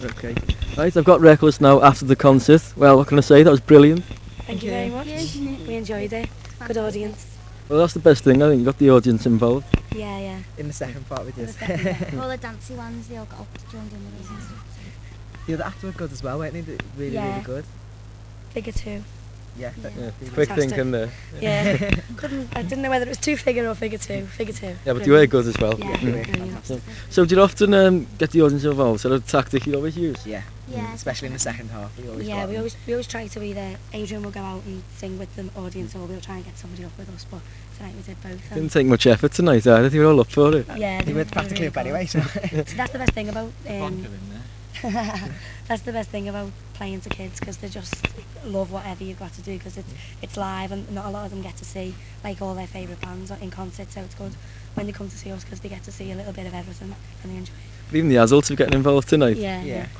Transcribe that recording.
Okay. Right, I've got Reckless now after the concert. Well, what can I say? That was brilliant. Thank you very much. We enjoyed it. Good audience. Well, that's the best thing. I think you got the audience involved. Yeah. In the second part we did. All the dancey ones, they all got up, joined in with us and stuff. The other actor were good as well, weren't they? Really, Yeah. really good. Figure two. Yeah. Yeah, quick Fantastic. thinking there. Yeah. I didn't know whether it was two figure or figure two. Figure two. Yeah, but you were good as well. Yeah, brilliant. So do you often get the audience involved? Is that a tactic you always use? Yeah. Yeah, Especially in the second half. Yeah, we always try to either Adrian will go out and sing with the audience, or we'll try and get somebody up with us. But tonight we did both. Didn't take much effort tonight either. You were all up for it. Yeah, They were practically up anyway, so. So that's the best thing about that's the best thing about playing to kids, because they just love whatever you've got to do, because it's live and not a lot of them get to see like all their favourite bands in concert, so it's good when they come to see us because they get to see a little bit of everything and they enjoy it. Even the adults are getting involved tonight. Yeah. Yeah.